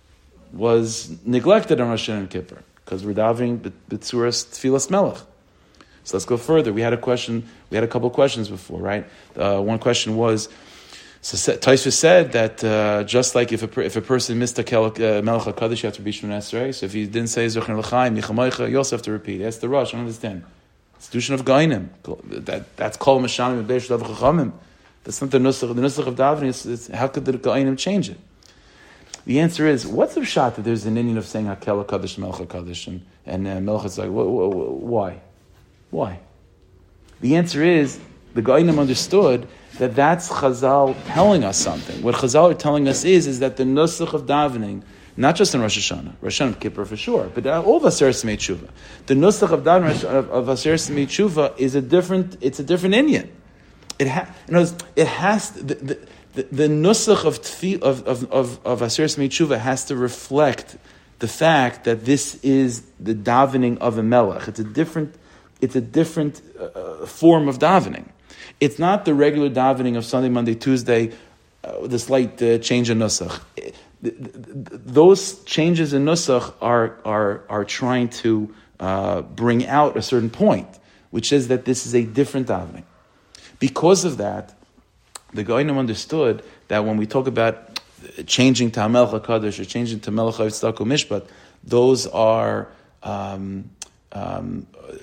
was neglected on Rosh Hashanah and Kippur because we're davening b'tzuras tfilas melech. So let's go further. We had a question. We had a couple of questions before, right? Uh, one question was, so Taisva said that uh, just like if a if a person missed a Melech HaKadosh, you have to be Shemon Esrei. So if he didn't say Zocher L'chaim, Yichamoicha, you also have to repeat. That's the Rosh. I don't understand. It's Dushan of Gainim. That that's Kol Mashanim and Beish Dav Chachamim. That's not the nusach. The nusach of davening. It's, it's, how could the Gainim change it? The answer is, what's the shot that there's an Indian of saying Hakel HaKadosh, Melech HaKadosh, and and uh, Melech is like, wh- wh- wh- why? Why? The answer is, the Gainim understood that that's Chazal telling us something. What Chazal are telling us is, is that the nusach of davening, not just in Rosh Hashanah, Rosh Hashanah Kippur for sure, but all of Aseret Semei Tshuva, the nusach of davening of, of Aseret Semei Tshuva is a different. It's a different Inyan. It ha, you know, it has the the, the, the nusach of tfi, of of of, of Aseret Semei Tshuva has to reflect the fact that this is the davening of a melech. It's a different. It's a different uh, form of davening. It's not the regular davening of Sunday, Monday, Tuesday, uh, with a slight uh, change in nusach. Those changes in nusach are are are trying to uh, bring out a certain point, which is that this is a different davening. Because of that, the Goyim understood that when we talk about changing to Melech HaKadosh or changing to Melech HaYitzchak Mishpat, those are um, um,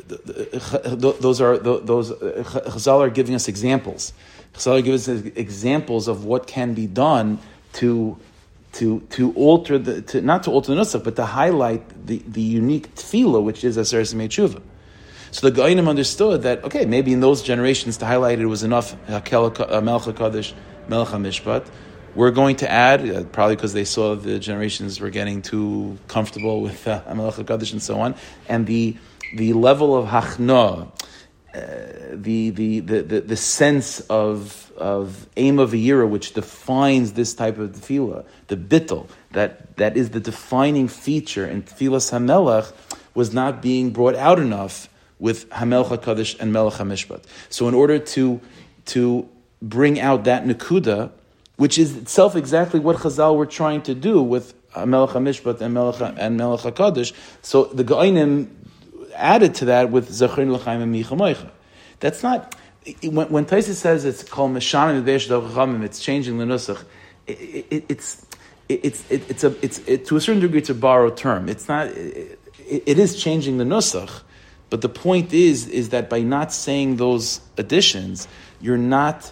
those are those Chazal are giving us examples. Chazal are giving us examples of what can be done to to to alter the to, not to alter the nusach, but to highlight the, the unique tefillah, which is Aseret Semei Tshuva. So the Goyim understood that, okay, maybe in those generations to highlight it was enough, Hakel Melech HaKadosh, Melech HaMishpat. We're going to add, uh, probably because they saw the generations were getting too comfortable with uh, Melech HaKadosh and so on, and the the level of Hachna, uh, the, the, the, the, the sense of of aim of a yira, which defines this type of tefillah, the bittul, that, that is the defining feature in Tefillas HaMelech, was not being brought out enough with Hamelech HaKadosh and Melech HaMishpat. So in order to to bring out that nekuda, which is itself exactly what Chazal were trying to do with Melech HaMishpat and Melech and Melech HaKadosh, so the Goyim added to that with Zocher L'chaim and Yichamoicha. That's not when, when Taisa says it's called Meshanim Beish Dav Chachamim, it's changing the nusach. It, it, it's it, it's it, it's a it's it, to a certain degree it's a borrowed term. It's not. It, it is changing the nusach. But the point is, is that by not saying those additions, you're not,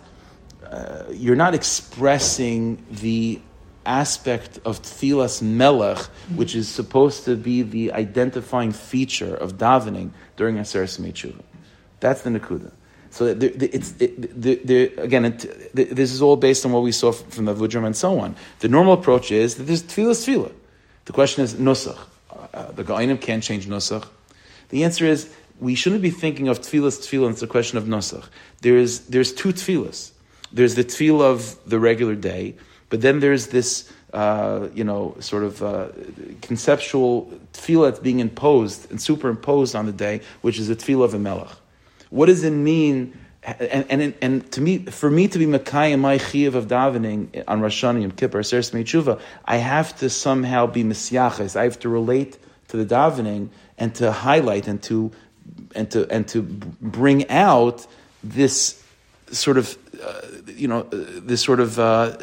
uh, you're not expressing the aspect of Tfilas Melech, which is supposed to be the identifying feature of davening during Aseret Semei Tshuva. That's the Nakuda. So the, the, it's it, the, the, again, it, the, this is all based on what we saw from the Vudram and so on. The normal approach is that there's Tfilas Tfilah. The question is Nusach. Uh, the Gainim can't change Nusach. The answer is, we shouldn't be thinking of tefillas tefillah, it's a question of nusach. There's there's two tefillas. There's the tefillah of the regular day, but then there's this, uh, you know, sort of uh, conceptual tefillah that's being imposed and superimposed on the day, which is the tefillah of a melech. What does it mean? And and and to me, for me to be Mekayim my chiyuv of davening on Rosh Hashanah, Yom Kippur, Aseret Semei Tshuva, I have to somehow be Mesiachas. I have to relate to the davening and to highlight and to and to and to bring out this sort of uh, you know uh, this sort of uh,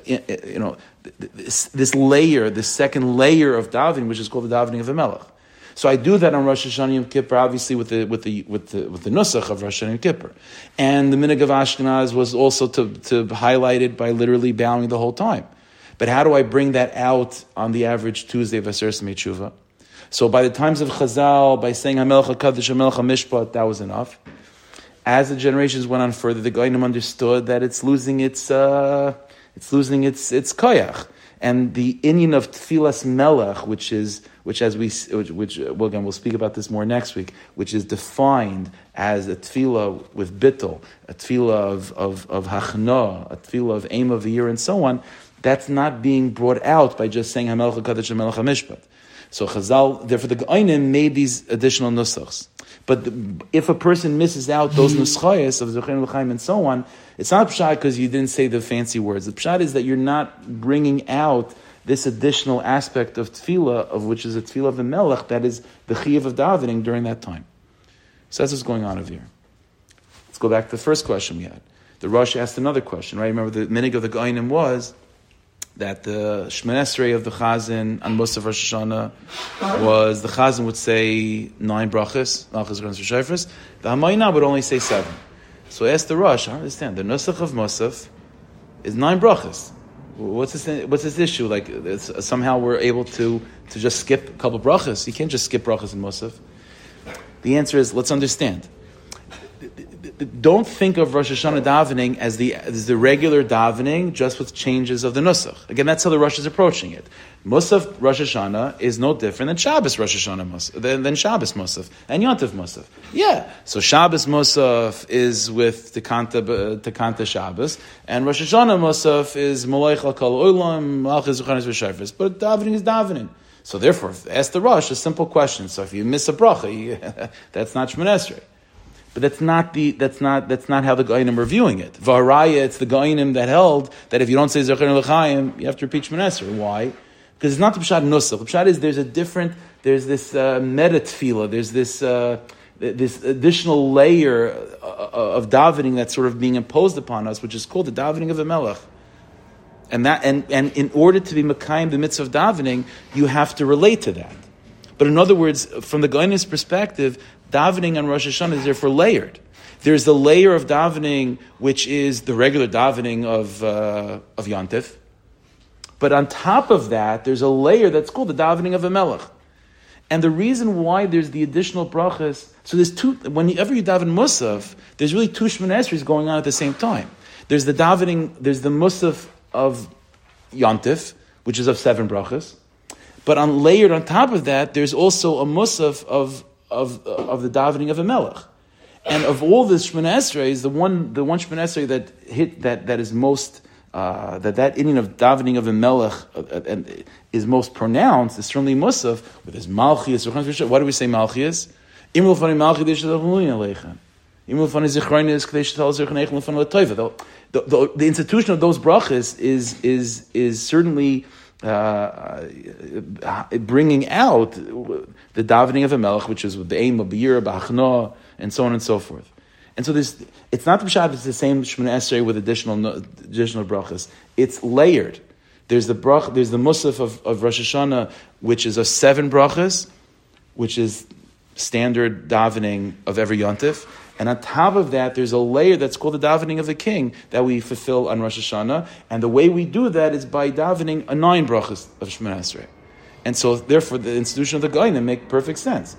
you know this, this layer, this second layer of davening, which is called the davening of the Melech. So I do that on Rosh Hashanah Yom Kippur, obviously with the with the with the with the nusach of Rosh Hashanah Yom Kippur, and the minhag of Ashkenaz was also to to highlight it by literally bowing the whole time. But how do I bring that out on the average Tuesday of Aseret Semei Tshuva? So by the times of Chazal, by saying Hamelech HaKadosh, Hamelech HaMishpat, that was enough. As the generations went on further, the Goyim understood that it's losing its uh, it's losing its its koyach, and the inyan of Tfilas Melech, which is which as we which, which well, again we'll speak about this more next week, which is defined as a tefillah with bittul, a tefillah of of of hachna, a tefillah of aim of the year, and so on. That's not being brought out by just saying Hamelech HaKadosh, Hamelech HaMishpat. So Chazal, therefore the Goyim made these additional nusachs. But the, if a person misses out those nuschayos of Zocheinu L'chaim and so on, it's not pshat because you didn't say the fancy words. The pshat is that you're not bringing out this additional aspect of tefillah, of which is a tefillah of the melech, that is the chiyuv of davening during that time. So that's what's going on over here. Let's go back to the first question we had. The Rosh asked another question, right? Remember the minig of the Goinim was that the Shemon Esrei of the Chazan on Musaf Rosh Hashanah was, the Chazan would say nine brachas, Malchus Grans V'Shayfris. The Hamayna would only say seven. So I asked the Rosh, I don't understand, the Nusach of Musaf is nine brachas. What's this, what's this issue? Like, it's, somehow we're able to, to just skip a couple brachas. You can't just skip brachas in Musaf. The answer is, let's understand. Don't think of Rosh Hashanah davening as the as the regular davening, just with changes of the nusach. Again, that's how the Rosh is approaching it. Musaf Rosh Hashanah is no different than Shabbos Rosh Hashanah Musaf, than, than Shabbos Musaf and Yontif Musaf. Yeah, so Shabbos Musaf is with Tekanta Tekanta Shabbos, and Rosh Hashanah Musaf is Moloich Al Kol Olam Malchus Zuchanis V'Shayfris. But davening is davening. So therefore, ask the Rosh a simple question. So if you miss a bracha, you, that's not Shemon Esrei. But that's not the that's not that's not how the Goinim are viewing it. V'haraya, it's the Goinim that held that if you don't say Zocheinu L'chaim, you have to repeat Shemon Esrei. Why? Because it's not the Pshat Nusach. The Pshat is there's a different, there's this uh, meta tefillah, there's this uh, this additional layer of davening that's sort of being imposed upon us, which is called the davening of the Melech. And that and, and in order to be Mekayim the mitzvah of davening, you have to relate to that. But in other words, from the Goinim's perspective, davening on Rosh Hashanah is therefore layered. There's the layer of davening, which is the regular davening of uh, of Yontif. But on top of that, there's a layer that's called the davening of a melech. And the reason why there's the additional brachas, so there's two, whenever you daven Musaf, there's really two Shemon Esreis going on at the same time. There's the davening, there's the Musaf of Yontif, which is of seven brachas. But on layered on top of that, there's also a Musaf of of of the davening of a melech. And of all the Shemon Esreis, the one the one Shemon Esrei that hit that that is most uh, that that inyan of davening of a melech uh, uh, is most pronounced is certainly Musaf with his Malchias. Why do we say Malchias? Imul fani Malchias aleichem. Imul fani zichronis k'dei shetal zirchanechem l'fani l'toiva. The the institution of those brachas is is is certainly Uh, bringing out the davening of a melech, which is with the aim of b'yira, b'achna, and so on and so forth. And so this, it's not the pshat; it's the same Shemon Esrei with additional additional brachas. It's layered. There's the brach, there's the musaf of, of Rosh Hashanah, which is a seven brachas, which is standard davening of every yontif. And on top of that, there's a layer that's called the davening of the king that we fulfill on Rosh Hashanah. And the way we do that is by davening a nine brachas of Shemon Esrei. And so, therefore, the institution of the Goinim make perfect sense.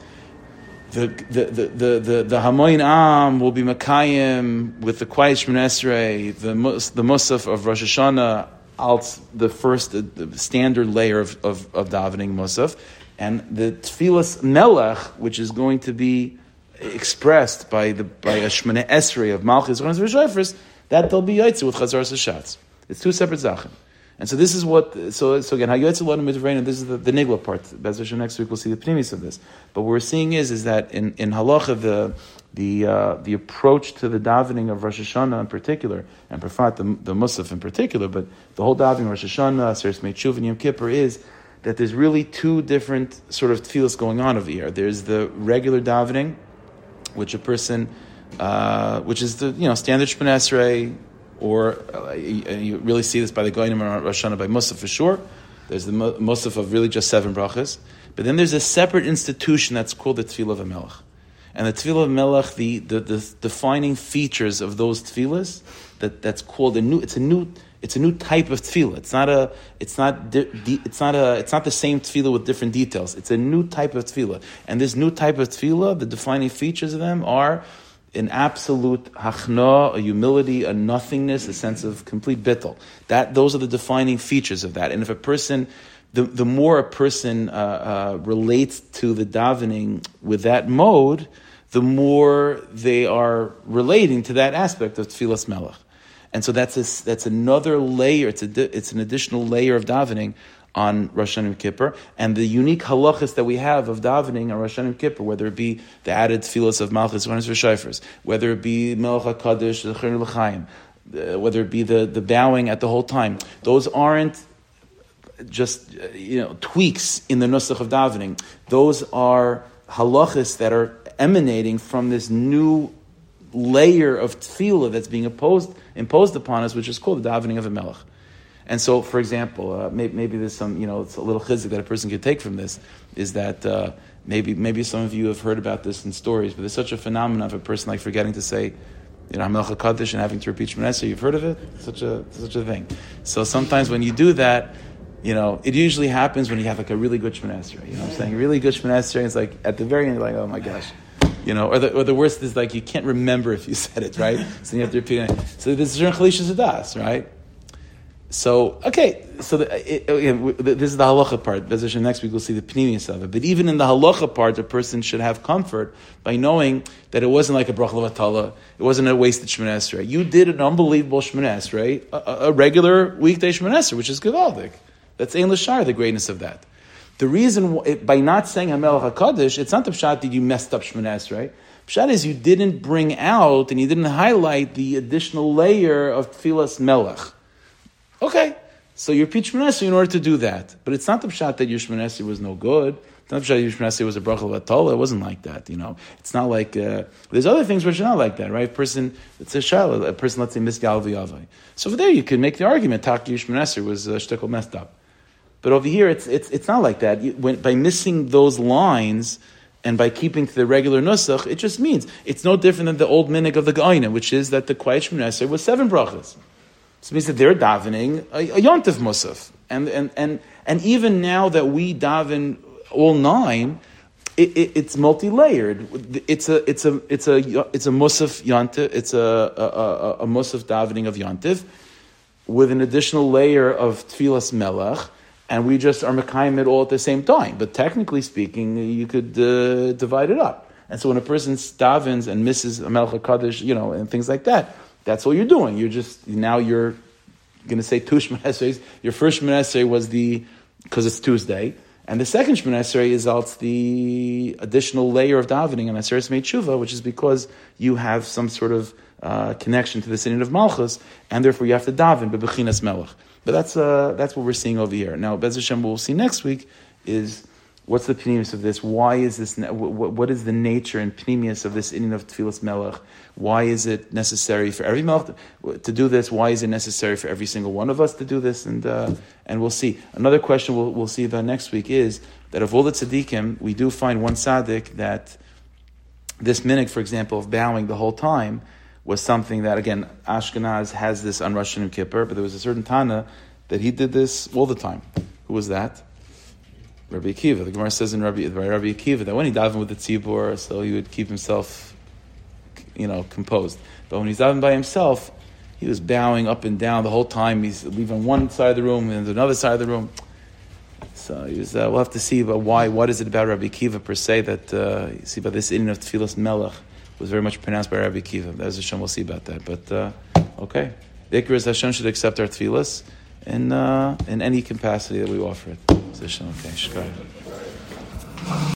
The the the the the, the Hamoyin Am will be Makayim with the quiet Shemon Esrei, the the Musaf of Rosh Hashanah, alt the first the, the standard layer of, of, of davening Musaf, and the Tfilas Melech, which is going to be expressed by the by a Shemona Esrei of Malchus Grans V'Shayfris, that they'll be Yaitzu with Chazaras Hashatz. It's two separate Zachem. And so this is what, so so again, HaYotzei Lanu Mitvreinu, this is the, the Nigla part. Bez Hashem, next week we'll see the Pnimis of this. But what we're seeing is, is that in, in Halacha, the the uh, the approach to the davening of Rosh Hashanah in particular, and Perfat, the, the Musaf in particular, but the whole davening of Rosh Hashanah, Seres Meitshuv, and Yom Kippur is that there's really two different sort of tefillas going on over here. There's the regular davening, which a person, uh, which is the you know standard Shemon Esrei, or uh, you, you really see this by the Goinim and Rosh Hashanah by Musaf for sure. There's the Musaf of really just seven brachas, but then there's a separate institution that's called the Tefillah of Melech, and the Tefillah of Melech, the, the the defining features of those tefillas, that that's called a new. It's a new. It's a new type of tefillah. It's not a. It's not. It's not a. It's not the same tefillah with different details. It's a new type of tefillah, and this new type of tefillah, the defining features of them are an absolute hachna, a humility, a nothingness, a sense of complete bittul. That those are the defining features of that. And if a person, the the more a person uh, uh, relates to the davening with that mode, the more they are relating to that aspect of tefillas melech. And so that's a, that's another layer. It's a it's an additional layer of davening on Rosh Hashanah and Kippur, and the unique halachas that we have of davening on Rosh Hashanah and Kippur, whether it be the added tefillas of Malchus, Chonis v'Shofars, whether it be Melech HaKadosh, the Chayr L'chaim, whether it be the, the bowing at the whole time, those aren't just uh, you know tweaks in the nusach of davening. Those are halachas that are emanating from this new layer of tefillah that's being imposed imposed upon us, which is called the davening of a melech. And so, for example, uh, maybe, maybe there's some, you know, it's a little chizuk that a person could take from this, is that uh, maybe maybe some of you have heard about this in stories, but there's such a phenomenon of a person like forgetting to say, you know, HaMelech HaKadosh and having to repeat Shemona Esrei. You've heard of it? Such a such a thing. So sometimes when you do that, you know, it usually happens when you have like a really good Shemona Esrei. You know what I'm saying? A really good Shemona Esrei, it's like at the very end, you're like, oh my gosh. You know, or the, or the worst is like you can't remember if you said it, right? So you have to repeat it. So this is Chalisha Zadas, right? So, okay, so the, it, again, this is the halacha part. Next week we'll see the pnimius of it. But even in the halacha part, a person should have comfort by knowing that it wasn't like a bracha levatala. It wasn't a wasted Shemona Esrei. You did an unbelievable Shemona Esrei, a, a regular weekday Shemona Esrei, which is gevaldik. That's Ein L'Shar, the greatness of that. The reason, by not saying HaMelech HaKadosh, it's not the pshat that you messed up Shemona Esrei. Pshat is you didn't bring out and you didn't highlight the additional layer of Tfilas Melech. Okay, so you repeat Shemona Esrei in order to do that. But it's not the pshat that your Shemona Esrei was no good. It's not the pshat that your Shemona Esrei was a bracha levatala. It wasn't like that, you know. It's not like, uh, there's other things which are not like that, right? A person, it's a shal, a person, let's say, misgal v'yavai. So over there you could make the argument, tak your Shemona Esrei was uh, shtickle messed up. But over here, it's it's it's not like that. You, when, by missing those lines and by keeping to the regular nusach, it just means it's no different than the old minig of the Geina, which is that the quiet Shemona Esrei was seven brachas. So it means that they're davening a, a yontif musaf, and and and and even now that we daven all nine, it, it, it's multi-layered. It's a it's a it's a it's a musaf yontif. It's a a, a, a musaf davening of yontif with an additional layer of tfilas melech. And we just are mekayim it all at the same time. But technically speaking, you could uh, divide it up. And so when a person davens and misses a Melech HaKadosh, you know, and things like that, that's all you're doing. You're just, now you're going to say two Shemona Esreis. Your first Shemona Esrei was the, because it's Tuesday. And the second Shemona Esrei is also the additional layer of davening on Aseret Mei Tshuva, which is because you have some sort of uh, connection to the Sinin of Malchus, and therefore you have to daven, bebechinas Melech. But that's uh, that's what we're seeing over here. Now, Bez Hashem, what we'll see next week is what's the pnimius of this? Why is this? What is the nature and pnimius of this inyan of Tfilas Melech? Why is it necessary for every Melech to do this? Why is it necessary for every single one of us to do this? And uh, and we'll see. Another question we'll we'll see about next week is that of all the tzaddikim, we do find one tzaddik that this minig, for example, of bowing the whole time, was something that, again, Ashkenaz has this on Rosh Hashanah and Kippur, but there was a certain Tana that he did this all the time. Who was that? Rabbi Akiva. The Gemara says in Rabbi, Rabbi Akiva that when he davened with the tzibur, so he would keep himself, you know, composed. But when he's davening by himself, he was bowing up and down the whole time. He's leaving one side of the room and another side of the room. So he was, uh, we'll have to see about why. What is it about Rabbi Akiva per se that uh, you see about this inyan of Tfilas Melech was very much pronounced by Rabbi Akiva. That's Hashem, we'll see about that. But, uh, okay. The Ikar is Hashem should accept our tefillas in, uh, in any capacity that we offer it. Hashem, okay, shkar.